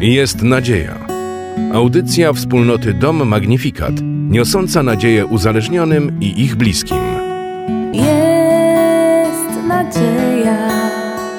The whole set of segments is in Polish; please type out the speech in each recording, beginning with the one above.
Jest nadzieja. Audycja wspólnoty Dom Magnificat, niosąca nadzieję uzależnionym i ich bliskim. Jest nadzieja.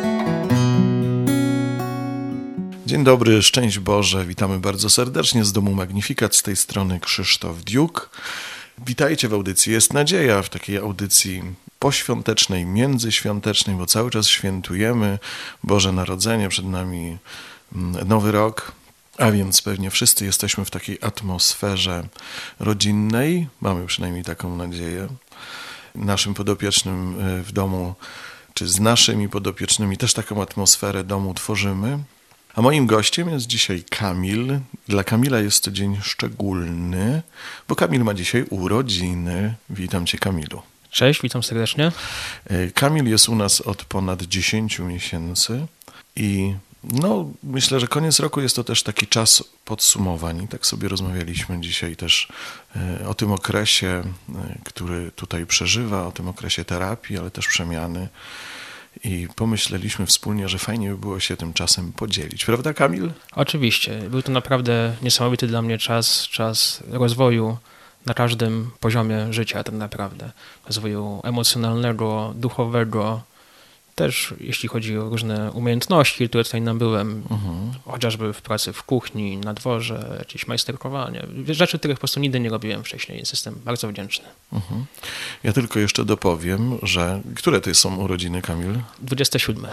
Dzień dobry, szczęść Boże, witamy bardzo serdecznie z Domu Magnificat, z tej strony Krzysztof Diuk. Witajcie w audycji Jest Nadzieja, w takiej audycji poświątecznej, międzyświątecznej, bo cały czas świętujemy Boże Narodzenie, przed nami Nowy Rok, a więc pewnie wszyscy jesteśmy w takiej atmosferze rodzinnej, mamy przynajmniej taką nadzieję. Naszym podopiecznym w domu, czy z naszymi podopiecznymi też taką atmosferę domu tworzymy. A moim gościem jest dzisiaj Kamil. Dla Kamila jest to dzień szczególny, bo Kamil ma dzisiaj urodziny. Witam Cię, Kamilu. Cześć, witam serdecznie. Kamil jest u nas od ponad 10 miesięcy i myślę, że koniec roku jest to też taki czas podsumowań. I tak sobie rozmawialiśmy dzisiaj też o tym okresie, który tutaj przeżywa, o tym okresie terapii, ale też przemiany. I pomyśleliśmy wspólnie, że fajnie by było się tym czasem podzielić. Prawda, Kamil? Oczywiście. Był to naprawdę niesamowity dla mnie czas rozwoju na każdym poziomie życia tak naprawdę. Rozwoju emocjonalnego, duchowego, też jeśli chodzi o różne umiejętności, które tutaj nabyłem, chociażby w pracy w kuchni, na dworze, jakieś majsterkowanie. Rzeczy, których po prostu nigdy nie robiłem wcześniej, więc jestem bardzo wdzięczny. Ja tylko jeszcze dopowiem, że... Które to są urodziny, Kamil? 27.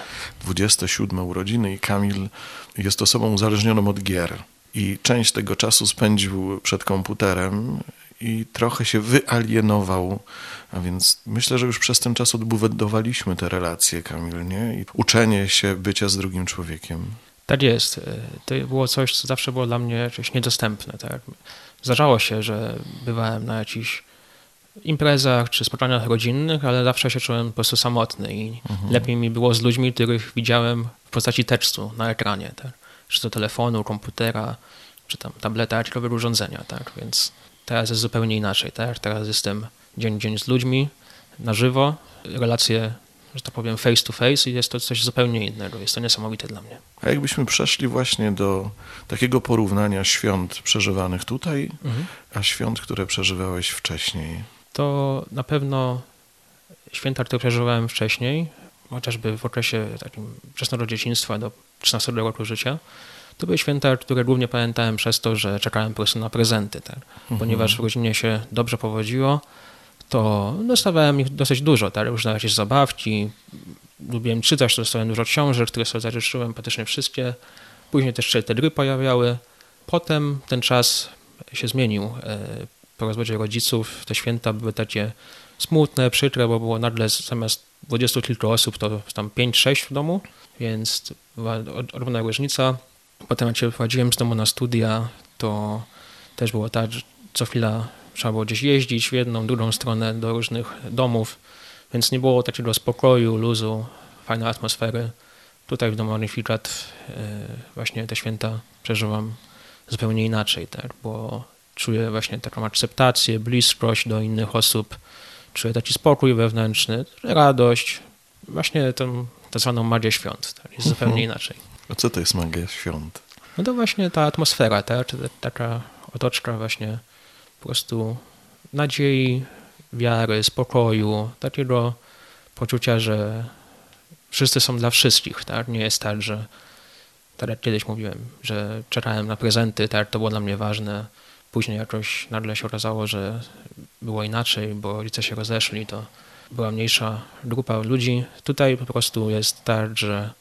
27 urodziny i Kamil jest osobą uzależnioną od gier. I część tego czasu spędził przed komputerem i trochę się wyalienował, a więc myślę, że już przez ten czas odbudowaliśmy te relacje, Kamil, nie? I uczenie się bycia z drugim człowiekiem. Tak jest. To było coś, co zawsze było dla mnie coś niedostępne. Tak? Zdarzało się, że bywałem na jakichś imprezach czy spotkaniach rodzinnych, ale zawsze się czułem po prostu samotny i lepiej mi było z ludźmi, których widziałem w postaci tekstu na ekranie. Tak? Czy to telefonu, komputera, czy tam tableta, jakiegoś urządzenia. Tak? Więc teraz jest zupełnie inaczej. Tak? Teraz jestem dzień w dzień z ludźmi, na żywo, relacje, że tak powiem, face to face i jest to coś zupełnie innego. Jest to niesamowite dla mnie. A jakbyśmy przeszli właśnie do takiego porównania świąt przeżywanych tutaj, a świąt, które przeżywałeś wcześniej? To na pewno święta, które przeżywałem wcześniej, chociażby w okresie takim wczesnego dzieciństwa do 13 roku życia, to były święta, które głównie pamiętałem przez to, że czekałem po prostu na prezenty. Tak? Ponieważ w rodzinie się dobrze powodziło, to dostawałem ich dosyć dużo. Tak? Różne jakieś zabawki, lubiłem czytać, to dostałem dużo książek, które sobie zażyczyłem, praktycznie wszystkie. Później też się te gry pojawiały. Potem ten czas się zmienił. Po rozwodzie rodziców te święta były takie smutne, przykre, bo było nagle zamiast 20 kilku osób, to tam 5-6 w domu, więc była ogromna różnica. Potem jak się wchodziłem z domu na studia, to też było tak, że co chwila trzeba było gdzieś jeździć w jedną, drugą stronę do różnych domów, więc nie było takiego spokoju, luzu, fajnej atmosfery. Tutaj w Domu Magnificat właśnie te święta przeżywam zupełnie inaczej, tak? Bo czuję właśnie taką akceptację, bliskość do innych osób, czuję taki spokój wewnętrzny, radość, właśnie tę tak zwaną magię świąt, tak? Jest zupełnie inaczej. A co to jest magia świąt? No to właśnie ta atmosfera, tak? Taka otoczka właśnie po prostu nadziei, wiary, spokoju, takiego poczucia, że wszyscy są dla wszystkich, tak? Nie jest tak, że tak jak kiedyś mówiłem, że czekałem na prezenty, tak? To było dla mnie ważne. Później jakoś nagle się okazało, że było inaczej, bo rodzice się rozeszli, to była mniejsza grupa ludzi. Tutaj po prostu jest tak, że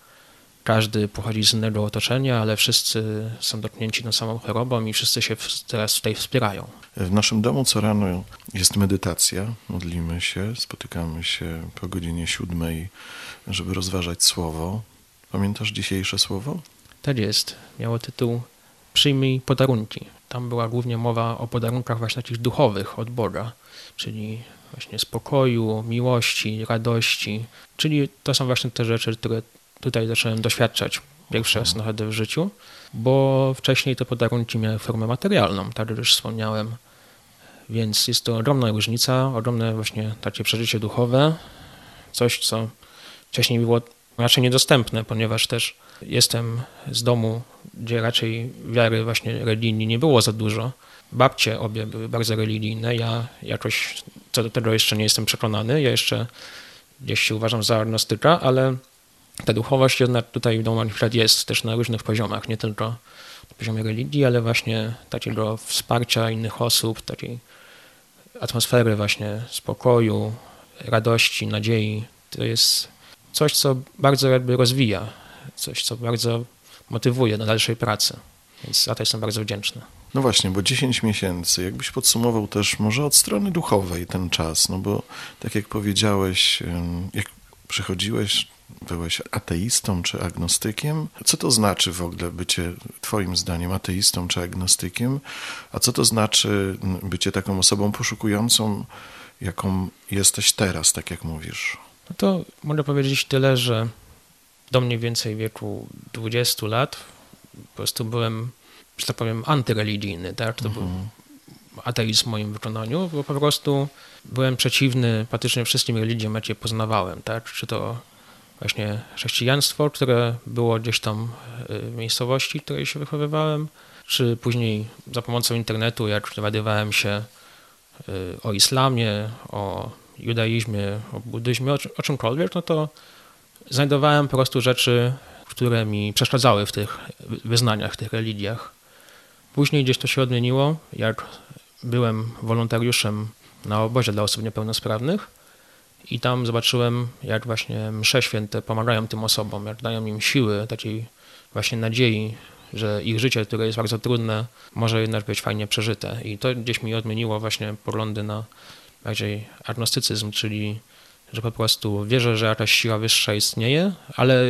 każdy pochodzi z innego otoczenia, ale wszyscy są dotknięci tą samą chorobą i wszyscy się teraz tutaj wspierają. W naszym domu co rano jest medytacja, modlimy się, spotykamy się po godzinie 7, żeby rozważać słowo. Pamiętasz dzisiejsze słowo? Tak jest. Miało tytuł Przyjmij podarunki. Tam była głównie mowa o podarunkach właśnie takich duchowych od Boga, czyli właśnie spokoju, miłości, radości. Czyli to są właśnie te rzeczy, które tutaj zacząłem doświadczać pierwszy raz naprawdę w życiu, bo wcześniej te podarunki miały formę materialną, tak jak już wspomniałem. Więc jest to ogromna różnica, ogromne właśnie takie przeżycie duchowe, coś, co wcześniej było raczej niedostępne, ponieważ też jestem z domu, gdzie raczej wiary właśnie religijnej nie było za dużo. Babcie obie były bardzo religijne, ja jakoś co do tego jeszcze nie jestem przekonany, ja jeszcze gdzieś się uważam za agnostyka, ale ta duchowość jednak tutaj w domu Magnificat jest też na różnych poziomach, nie tylko na poziomie religii, ale właśnie takiego wsparcia innych osób, takiej atmosfery właśnie spokoju, radości, nadziei. To jest coś, co bardzo jakby rozwija, coś, co bardzo motywuje do dalszej pracy. Więc za to jestem bardzo wdzięczny. No właśnie, bo 10 miesięcy, jakbyś podsumował też może od strony duchowej ten czas, no bo tak jak powiedziałeś, jak przychodziłeś, byłeś ateistą czy agnostykiem. Co to znaczy w ogóle bycie, twoim zdaniem, ateistą czy agnostykiem? A co to znaczy bycie taką osobą poszukującą, jaką jesteś teraz, tak jak mówisz? No to mogę powiedzieć tyle, że do mniej więcej wieku 20 lat po prostu byłem, że tak powiem, antyreligijny, tak? To był ateizm w moim wykonaniu, bo po prostu byłem przeciwny praktycznie wszystkim religiom, jakie poznawałem, tak? Czy to właśnie chrześcijaństwo, które było gdzieś tam w miejscowości, w której się wychowywałem, czy później za pomocą internetu, jak dowiadywałem się o islamie, o judaizmie, o buddyzmie, o czymkolwiek, no to znajdowałem po prostu rzeczy, które mi przeszkadzały w tych wyznaniach, w tych religiach. Później gdzieś to się odmieniło, jak byłem wolontariuszem na obozie dla osób niepełnosprawnych i tam zobaczyłem, jak właśnie msze święte pomagają tym osobom, jak dają im siły, takiej właśnie nadziei, że ich życie, które jest bardzo trudne, może jednak być fajnie przeżyte. I to gdzieś mi odmieniło właśnie poglądy na bardziej agnostycyzm, czyli że po prostu wierzę, że jakaś siła wyższa istnieje, ale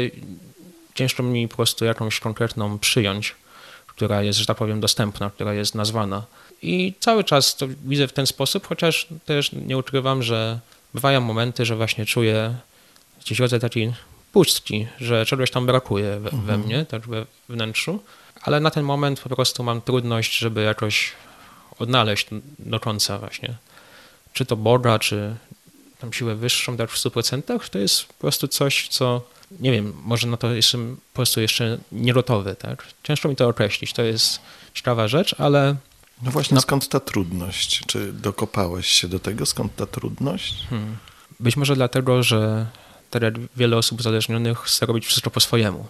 ciężko mi po prostu jakąś konkretną przyjąć, która jest, że tak powiem, dostępna, która jest nazwana. I cały czas to widzę w ten sposób, chociaż też nie ukrywam, że bywają momenty, że właśnie czuję gdzieś rodzaj takiej pustki, że czegoś tam brakuje we mnie, tak we wnętrzu, ale na ten moment po prostu mam trudność, żeby jakoś odnaleźć do końca właśnie. Czy to Boga, czy tam siłę wyższą, tak w 100%, to jest po prostu coś, co, nie wiem, może na to jestem po prostu jeszcze nie gotowy, tak? Ciężko mi to określić, to jest ciekawa rzecz, ale... No właśnie, skąd ta trudność? Czy dokopałeś się do tego, skąd ta trudność? Być może dlatego, że tak jak wiele osób uzależnionych chce robić wszystko po swojemu.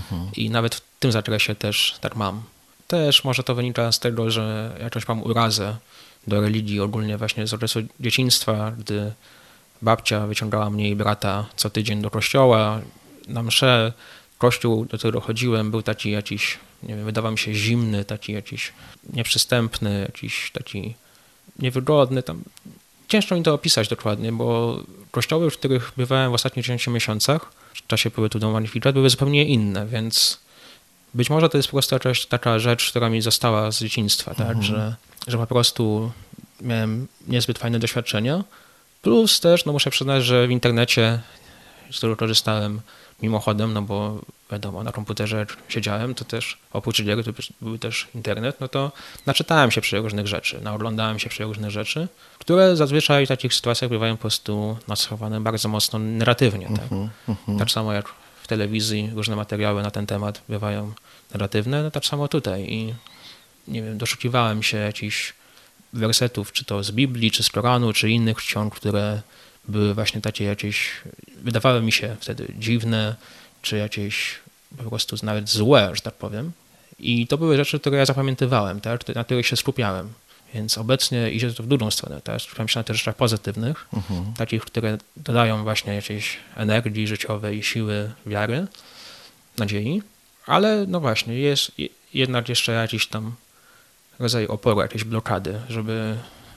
I nawet w tym zakresie też tak mam. Też może to wynika z tego, że jakoś mam urazę do religii ogólnie właśnie z okresu dzieciństwa, gdy babcia wyciągała mnie i brata co tydzień do kościoła, na mszę. Kościół, do którego chodziłem, był taki jakiś, nie wiem, wydawał mi się zimny, taki jakiś nieprzystępny, jakiś taki niewygodny. Tam ciężko mi to opisać dokładnie, bo kościoły, w których bywałem w ostatnich 10 miesiącach, w czasie pobytu do Magnificat, były zupełnie inne, więc być może to jest po prostu jakaś taka rzecz, która mi została z dzieciństwa, tak, że po prostu miałem niezbyt fajne doświadczenia. Plus też, no muszę przyznać, że w internecie, z którego korzystałem mimochodem, no bo wiadomo, na komputerze jak siedziałem, to też oprócz gier to był też internet, no to naczytałem się przeróżnych rzeczy, naoglądałem się przeróżnych rzeczy, które zazwyczaj w takich sytuacjach bywają po prostu nacechowane bardzo mocno negatywnie. Tak? Tak samo jak w telewizji różne materiały na ten temat bywają negatywne, no tak samo tutaj. I nie wiem, doszukiwałem się jakichś wersetów, czy to z Biblii, czy z Koranu, czy innych ksiąg, które były właśnie takie jakieś, wydawały mi się wtedy dziwne, czy jakieś po prostu nawet złe, że tak powiem. I to były rzeczy, które ja zapamiętywałem, tak? Na których się skupiałem. Więc obecnie idzie to w drugą stronę. Tak? Skupiam się na tych rzeczach pozytywnych, takich, które dodają właśnie jakiejś energii życiowej, siły, wiary, nadziei. Ale no właśnie, jest jednak jeszcze jakiś tam rodzaj oporu, jakiejś blokady, żeby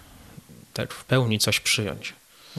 tak w pełni coś przyjąć.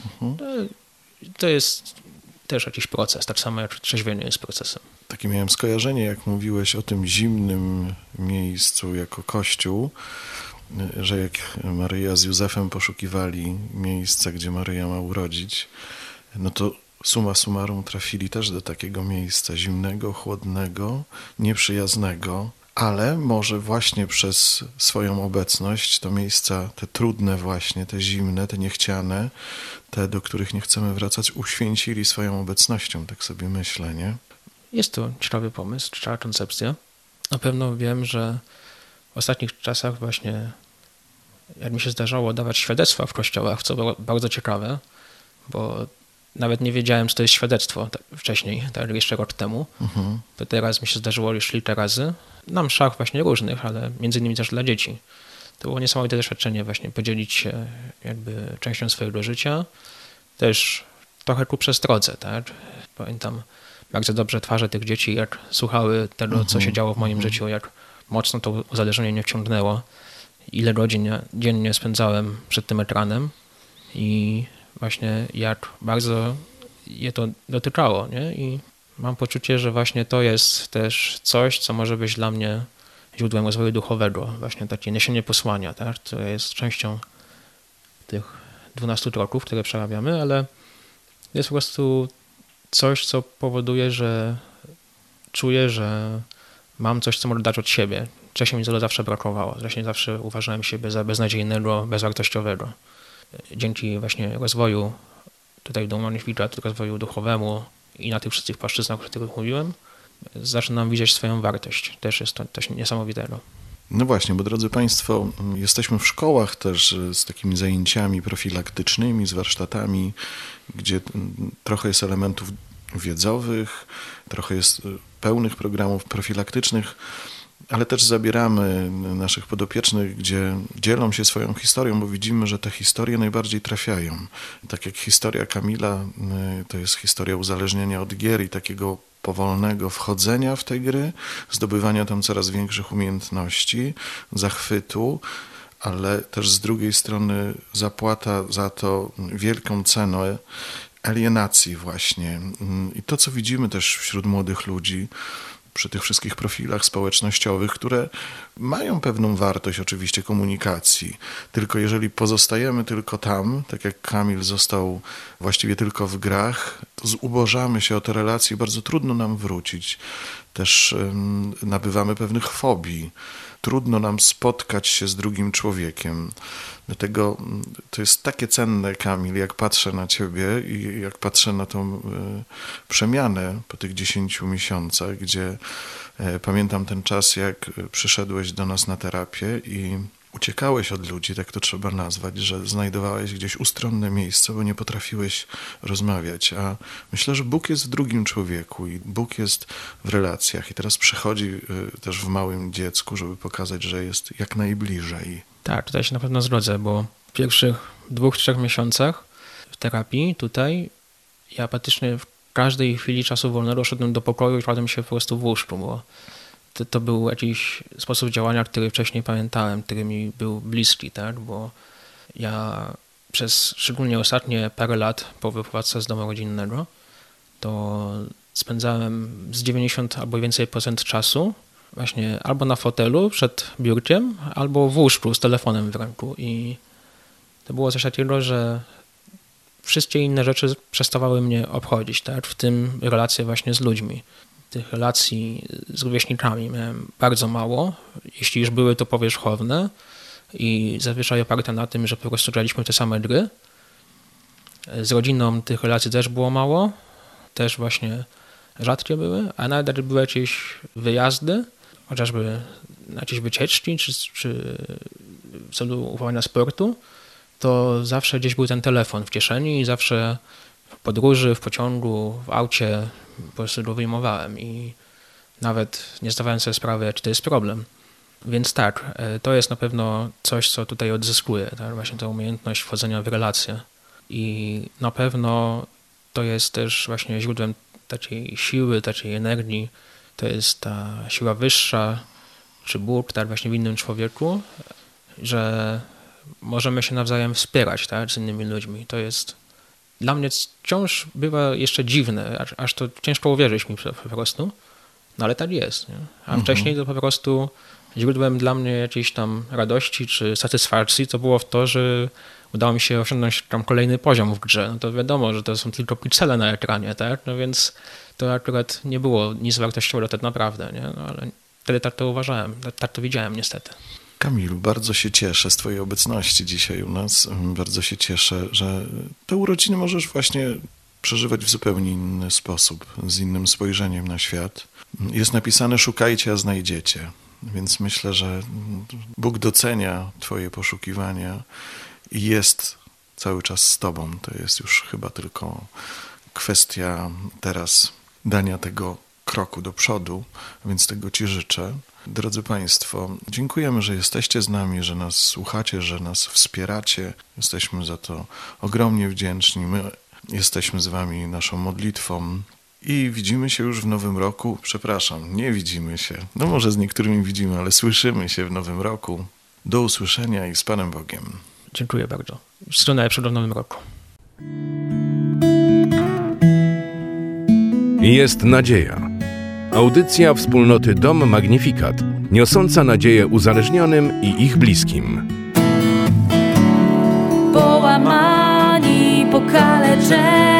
To jest też jakiś proces, tak samo jak trzeźwienie jest procesem. Takie miałem skojarzenie, jak mówiłeś o tym zimnym miejscu jako Kościół, że jak Maryja z Józefem poszukiwali miejsca, gdzie Maryja ma urodzić, no to summa summarum trafili też do takiego miejsca zimnego, chłodnego, nieprzyjaznego, ale może właśnie przez swoją obecność to miejsca, te trudne właśnie, te zimne, te niechciane, te, do których nie chcemy wracać, uświęcili swoją obecnością, tak sobie myślę, nie? Jest to ciekawy pomysł, ciekawa koncepcja. Na pewno wiem, że w ostatnich czasach właśnie, jak mi się zdarzało dawać świadectwa w kościołach, co było bardzo ciekawe, bo nawet nie wiedziałem, co to jest świadectwo wcześniej, tak jeszcze rok temu. To teraz mi się zdarzyło już kilka razy. Na mszach właśnie różnych, ale między innymi też dla dzieci. To było niesamowite doświadczenie właśnie podzielić się jakby częścią swojego życia. Też trochę ku przestrodze, tak? Pamiętam bardzo dobrze twarze tych dzieci, jak słuchały tego, co się działo w moim życiu, jak mocno to uzależnienie mnie wciągnęło, ile godzin dziennie spędzałem przed tym ekranem i właśnie jak bardzo je to dotykało, nie? I mam poczucie, że właśnie to jest też coś, co może być dla mnie źródłem rozwoju duchowego, właśnie takie niesienie posłania, tak? Które jest częścią tych 12 kroków, które przerabiamy, ale jest po prostu coś, co powoduje, że czuję, że mam coś, co mogę dać od siebie. Wcześniej mi tego zawsze brakowało. Wcześniej zawsze uważałem siebie za beznadziejnego, bezwartościowego. Dzięki właśnie rozwoju tutaj do Magnificat, rozwoju duchowemu i na tych wszystkich płaszczyznach, o których mówiłem, zaczynam widzieć swoją wartość. Też jest to coś niesamowitego. No właśnie, bo drodzy Państwo, jesteśmy w szkołach też z takimi zajęciami profilaktycznymi, z warsztatami, gdzie trochę jest elementów wiedzowych, trochę jest pełnych programów profilaktycznych, ale też zabieramy naszych podopiecznych, gdzie dzielą się swoją historią, bo widzimy, że te historie najbardziej trafiają. Tak jak historia Kamila, to jest historia uzależnienia od gier i takiego powolnego wchodzenia w te gry, zdobywania tam coraz większych umiejętności, zachwytu, ale też z drugiej strony zapłata za to wielką cenę alienacji właśnie. I to, co widzimy też wśród młodych ludzi, przy tych wszystkich profilach społecznościowych, które mają pewną wartość oczywiście komunikacji, tylko jeżeli pozostajemy tylko tam, tak jak Kamil został właściwie tylko w grach, to zubożamy się o te relacje, bardzo trudno nam wrócić. Też nabywamy pewnych fobii. Trudno nam spotkać się z drugim człowiekiem. Dlatego to jest takie cenne, Kamil, jak patrzę na Ciebie i jak patrzę na tą przemianę po tych 10 miesiącach, gdzie pamiętam ten czas, jak przyszedłeś do nas na terapię i uciekałeś od ludzi, tak to trzeba nazwać, że znajdowałeś gdzieś ustronne miejsce, bo nie potrafiłeś rozmawiać. A myślę, że Bóg jest w drugim człowieku i Bóg jest w relacjach i teraz przychodzi też w małym dziecku, żeby pokazać, że jest jak najbliżej. Tak, tutaj się na pewno zgodzę, bo w pierwszych 2-3 miesiącach w terapii tutaj ja praktycznie w każdej chwili czasu wolnego szedłem do pokoju i kładłem się po prostu w łóżku, bo to był jakiś sposób działania, który wcześniej pamiętałem, który mi był bliski, tak? Bo ja przez szczególnie ostatnie parę lat po wyprowadzce z domu rodzinnego to spędzałem z 90 albo więcej procent czasu właśnie albo na fotelu przed biurkiem, albo w łóżku z telefonem w ręku i to było coś takiego, że wszystkie inne rzeczy przestawały mnie obchodzić, tak? W tym relacje właśnie z ludźmi. Tych relacji z rówieśnikami miałem bardzo mało, jeśli już były, to powierzchowne i zazwyczaj oparte na tym, że po prostu graliśmy te same gry. Z rodziną tych relacji też było mało, też właśnie rzadkie były, a nawet jak były jakieś wyjazdy, chociażby na jakieś wycieczki czy w celu uprawiania sportu, to zawsze gdzieś był ten telefon w kieszeni i zawsze w podróży, w pociągu, w aucie po prostu go wyjmowałem i nawet nie zdawałem sobie sprawy, jaki to jest problem. Więc tak, to jest na pewno coś, co tutaj odzyskuję, tak? Właśnie ta umiejętność wchodzenia w relacje. I na pewno to jest też właśnie źródłem takiej siły, takiej energii. To jest ta siła wyższa, czy Bóg, tak właśnie w innym człowieku, że możemy się nawzajem wspierać, tak, z innymi ludźmi. To jest dla mnie wciąż bywa jeszcze dziwne, aż to ciężko uwierzyć mi po prostu, no ale tak jest. Nie? A wcześniej to po prostu źródłem dla mnie jakiejś tam radości czy satysfakcji to było w to, że udało mi się osiągnąć tam kolejny poziom w grze. No to wiadomo, że to są tylko piksele na ekranie, tak? No więc to akurat nie było nic wartościowego tak naprawdę, nie? No ale wtedy tak to uważałem, tak to widziałem niestety. Kamilu, bardzo się cieszę z Twojej obecności dzisiaj u nas. Bardzo się cieszę, że te urodziny możesz właśnie przeżywać w zupełnie inny sposób, z innym spojrzeniem na świat. Jest napisane: szukajcie, a znajdziecie. Więc myślę, że Bóg docenia Twoje poszukiwania i jest cały czas z Tobą. To jest już chyba tylko kwestia teraz dania tego kroku do przodu, więc tego Ci życzę. Drodzy Państwo, dziękujemy, że jesteście z nami, że nas słuchacie, że nas wspieracie. Jesteśmy za to ogromnie wdzięczni. My jesteśmy z Wami naszą modlitwą i widzimy się już w nowym roku. Przepraszam, nie widzimy się. No może z niektórymi widzimy, ale słyszymy się w nowym roku. Do usłyszenia i z Panem Bogiem. Dziękuję bardzo. Wszystkiego najlepszego w nowym roku. Jest nadzieja. Audycja wspólnoty Dom Magnifikat, niosąca nadzieję uzależnionym i ich bliskim. Połamani, pokaleczeni.